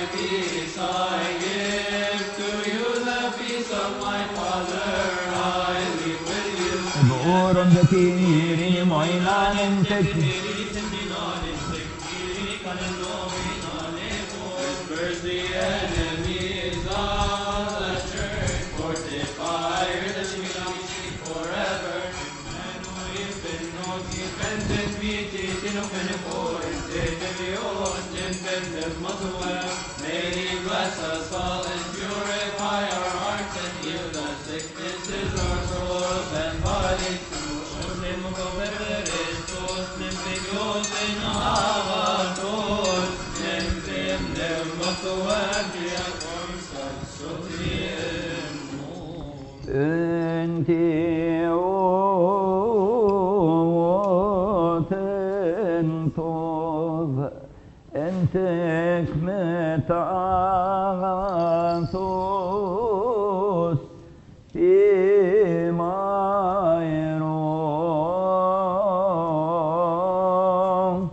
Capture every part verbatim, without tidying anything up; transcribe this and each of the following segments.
Peace I give to you, the peace of my Father I leave with you. بؤور ذكير معينان تكفي Disperse the enemies of the church, fortify her that she may not be seen forever. And we've been known to spend in beauty, in open for and take the old and bend the muscle. May he bless us all and purify our hearts and heal the sicknesses of our souls and bodies. انتي وتنطض انتك متعاثوس فيما يروم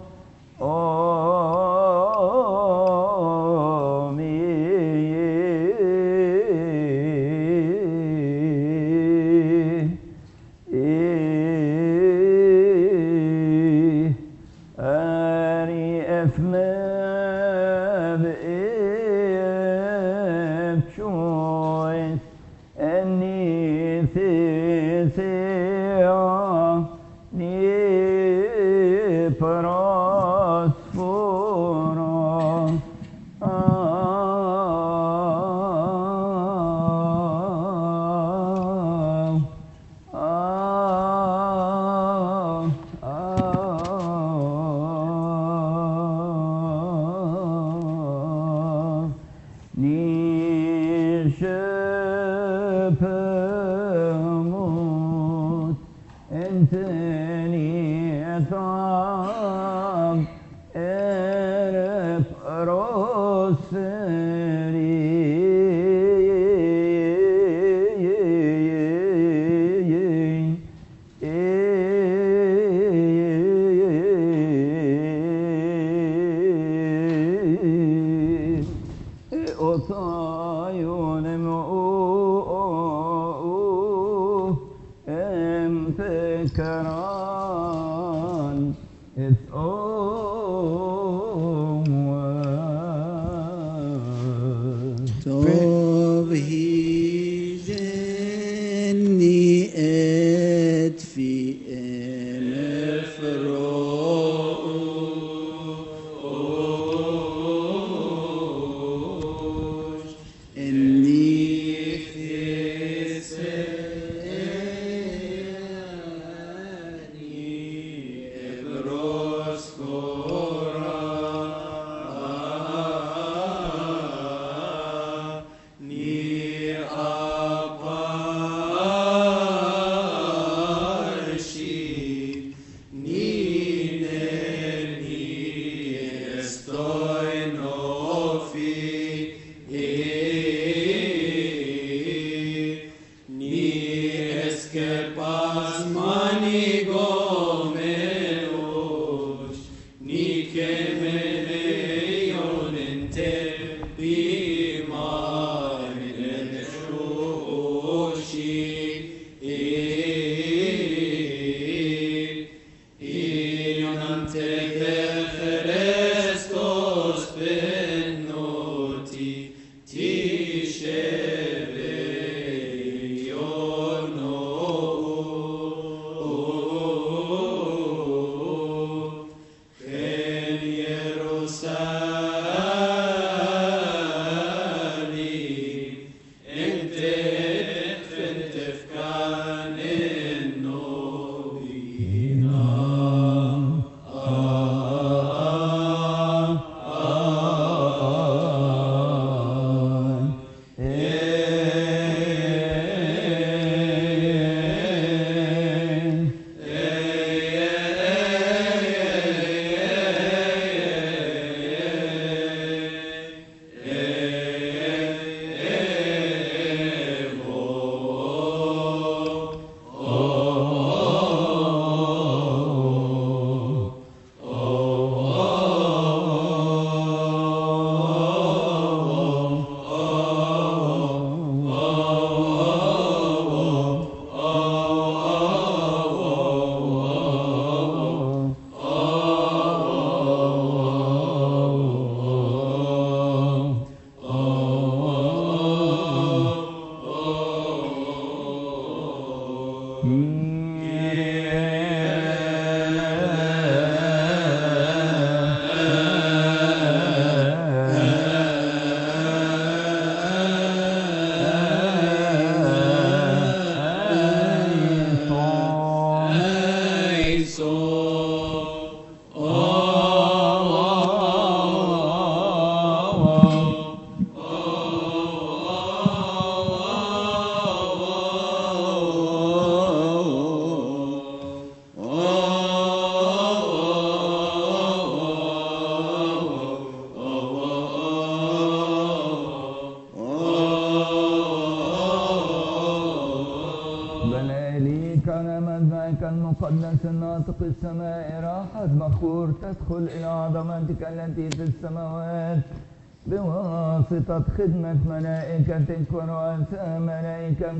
المقدس الناطق السماء راحت مخور تدخل إلى عظمتك التي في السماوات بواسطة خدمة ملائكتك ورؤساء ملائكة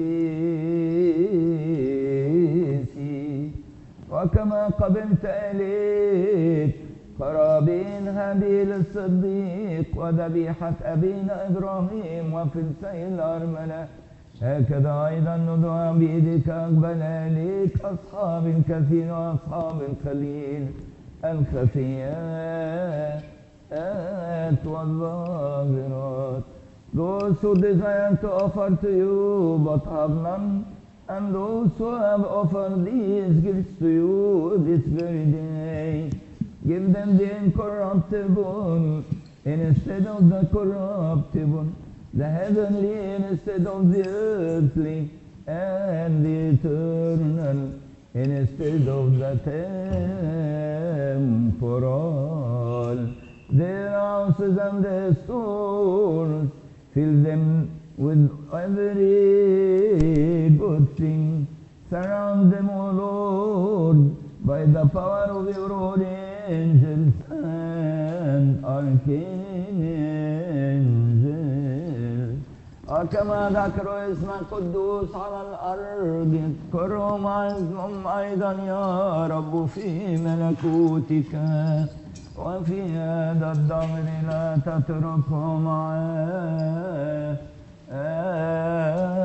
القديسين، وكما قبلت إليك قرابين هابيل الصديق وذبيحة أبينا إبراهيم وفلسي الأرملة، هكذا أيضا ندعى بيدك أقبل إليك أصحاب الكثير وأصحاب الخليل الخفيات والظاهرات. Those who desire to offer to you but have none, and those who have offered these gifts to you this very day, give them the incorruptible instead of the corruptible, the heavenly instead of the earthly, and the eternal instead of the temporal. Their houses and their stores, fill them with every good thing. Surround them, O Lord, by the power of your holy angels and archangels. وكما ذكروا اسمك قدوس على الأرض اذكرهم عزهم أيضا يا رب في ملكوتك، وفي هذا الدهر لا تتركهم عاجزين.